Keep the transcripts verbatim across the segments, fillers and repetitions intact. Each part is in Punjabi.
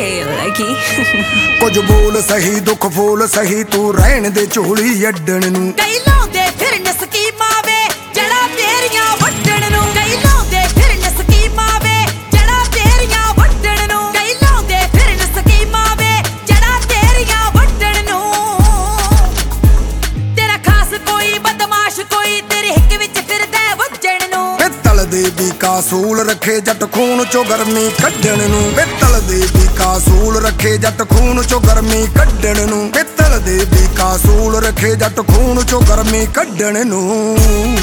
ਲੱਗੀ ਕੁਝ ਬੋਲ ਸਹੀ ਦੁੱਖ ਫੋਲ ਸਹੀ ਤੂੰ ਰਹਿਣ ਦੇ ਝੋਲੀ ਅੱਡਣ ਨੂੰ ਕਈ ਲਾਉਂਦੇ ਫਿਰਨ ਸਕੀਮਾਂ ਵੇ ਜੜਾ ਤੇਰੀਆਂ ਵੱਢਣ ਨੂੰ ਕਈ ਲਾਉਂਦੇ ਫਿਰਨ ਸਕੀਮਾਂ ਵੇ ਜੜਾ ਤੇਰੀਆਂ ਵੱਢਣ ਨੂੰ ਕਈ ਲਾਉਂਦੇ ਫਿਰਨ ਸਕੀਮਾਂ ਵੇ ਜੜਾ ਤੇਰੀਆਂ ਵੱਢਣ ਨੂੰ ਤੇਰਾ ਖਾਸ ਕੋਈ ਬਦਮਾਸ਼ ਕੋਈ ਤੇਰੇ ਹਿੱਕ ਵਿੱਚ ਫਿਰਦਾ ਵੱਜਣ ਨੂੰ ਪਿੱਤਲ ਦੇ ਵੀ ਕਾਸੂਲ ਰੱਖੇ ਜੱਟ ਖੂਨ ਚੋਂ ਗਰਮੀ ਕੱਢਣ ਨੂੰ ਪਿੱਤਲ ਦੇ ਵੀ ਕਾਸੂਲ ਰੱਖੇ ਜੱਟ ਖੂਨ ਚੋਂ ਗਰਮੀ ਕੱਢਣ ਨੂੰ ਪਿੱਤਲ ਦੇ ਵੀ ਕਾਸੂਲ ਰੱਖੇ ਜੱਟ ਖੂਨ ਚੋਂ ਗਰਮੀ ਕੱਢਣ ਨੂੰ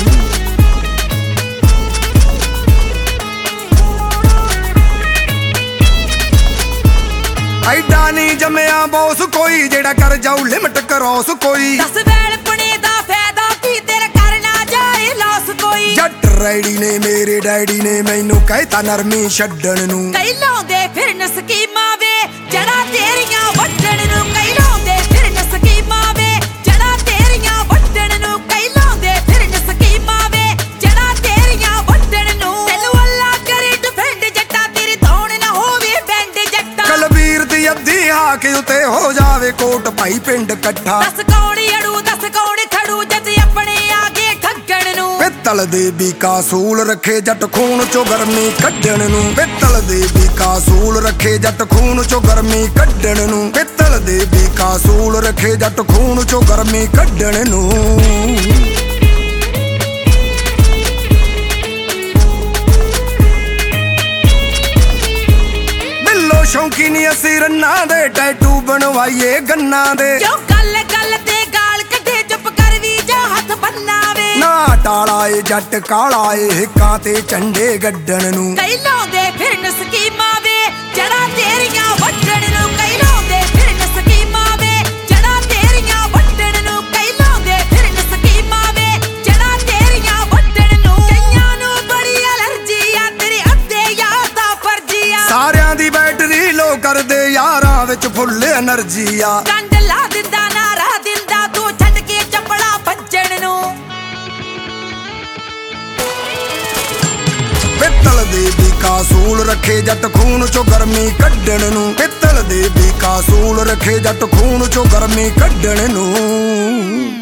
ਐਡਾ ਨਹੀਂ ਜੰਮਿਆ ਬੌਸ ਕੋਈ ਜਿਹੜਾ ਕਰ ਜਾਊ ਲਿਮਟ ਕਰੋਸ ਕੋਈ ਦਸ ਵੇਲ ਪਣੇ ਦਾ ਫਾਇਦਾ ਕੀ ਤੇਰਾ ਕਰਨਾ ਜਾਏ ਲਾਸ ਕੋਈ ਜੱਟ ਰੈਡੀ ਨੇ ਮੇਰੇ ਡੈਡੀ ਨੇ ਮੈਨੂੰ ਕਹਿਤਾ ਨਰਮੀ ਛੱਡਣ ਨੂੰ ਕਈ ਲਾਉਂਦੇ ਫਿਰਨ ਸਕੀਮਾਂ ਵੇ ਜੜਾ ਤੇਰੀਆਂ ਵੱਢਣ ਨੂੰ ਕਈ ਲਾਉਂਦੇ ਫਿਰਨ ਸਕੀਮਾਂ ਵੇ ਜੜਾ ਤੇਰੀਆਂ ਵੱਢਣ ਨੂੰ ਕਈ ਲਾਉਂਦੇ ਫਿਰਨ ਸਕੀਮਾਂ ਵੇ ਜੜਾ ਤੇਰੀਆਂ ਵੱਢਣ ਨੂੰ ਤੈਨੂੰ ਅੱਲਾ ਕਰੇ ਡਿਫੈਂਡ ਜੱਟਾ ਤੇਰੀ ਧੌਣ ਨਾ ਹੋਵੇ ਬੈਂਡ ਜੱਟਾ ਕਲਵੀਰ ਦੀ ਅੱਧੀ ਹਾਕ ਉਤੇ ਹੋ ਜਾਵੇ ਕੋਟ ਭਾਈ ਪਿੰਡ ਇਕੱਠਾ ਦੱਸ ਕੌਣ ਅੜੂ ਦੱਸ ਕੌਣ ਖੜੂ ਜਦ ਆਪਣੇ ਆਗੇ ਠੱਗਣ ਨੂੰ ਪਿੱਤਲ ਦੇ ਵੀ ਕਾਸੂਲ ਰੱਖੇ ਜੱਟ ਖੂਨ ਚੋਂ ਗਰਮੀ ਕੱਢਣ ਨੂੰ ਪਿੱਤਲ ਦੇ ਵੀ ਕਾਸੂਲ ਰੱਖੇ ਜੱਟ ਖੂਨ ਚੋਂ ਗਰਮੀ ਕੱਢਣ ਨੂੰ ਪਿੱਤਲ ਦੇ ਵੀ ਕਾਸੂਲ ਰੱਖੇ ਜੱਟ ਖੂਨ ਚੋਂ ਗਰਮੀ ਕੱਢਣ ਨੂੰ ਬਿੱਲੋ ਸ਼ੌਂਕੀ ਨੀ ਅਸੀਂ ਰੰਨਾਂ ਦੇ ਟੈਟੂ ਬਣਵਾਈਏ ਗੰਨਾਂ ਦੇ ਜੋ ਗੱਲ ਗੱਲ ਤੇ ਗਾਲ ਕੱਢੇ ਚੁੱਪ ਕਰ ਵੀ ਜਾ ਹੱਥ ਬੰਨਾਵੇ ਨਾ ਟਾਲਾ ਏ ਜੱਟ ਕਾਲਾ ਏ ਹਿੱਕਾਂ ਤੇ ਝੰਡੇ ਗੱਡਣ ਨੂੰ ਕਈ ਲਾਉਂਦੇ ਫਿਰਨ ਸਕੀਮਾਂ ਵੇ ਜੜਾ ਤੇਰੀਆਂ ਵੱਢਣ ਨੂੰ ਕਈ ਲਾਉਂਦੇ ਫਿਰਨ ਸਕੀਮਾਂ ਵੇ ਜੜਾ ਤੇਰੀਆਂ ਵੱਢਣ ਨੂੰ ਕਈ ਲਾਉਂਦੇ ਫਿਰਨ ਸਕੀਮਾਂ ਵੇ ਜੜਾ ਤੇਰੀਆਂ ਵੱਢਣ ਨੂੰ ਕਈਆਂ ਨੂੰ ਬੜੀ ਅਲਰਜੀ ਆ ਤੇਰੇ ਅੱਧੇ ਯਾਰ ਦਾ ਫਰਜੀ ਆ ਸਾਰਿਆਂ ਦੀ ਬੈਟਰੀ ਲੋ ਕਰਦੇ ਯਾਰਾਂ ਵਿੱਚ ਫੁੱਲ એનર્ਜੀ ਆ ਕੰਡ ਲਾ ਦਿੰਦਾ ਨਾਰਾ ਦਿੰਦਾ ਤੂੰ ਛੱਡ ਕੇ ਚੱਪੜਾ ਵੱਜਣ ਨੂੰ ਪਿੱਤਲ ਦੇ ਵੀ ਕਾਸੂਲ ਰੱਖੇ ਜੱਟ ਖੂਨ ਚੋਂ ਗਰਮੀ ਕੱਢਣ ਨੂੰ ਪਿੱਤਲ ਦੇ ਵੀ ਕਾਸੂਲ ਰੱਖੇ ਜੱਟ ਖੂਨ ਚੋਂ ਗਰਮੀ ਕੱਢਣ ਨੂੰ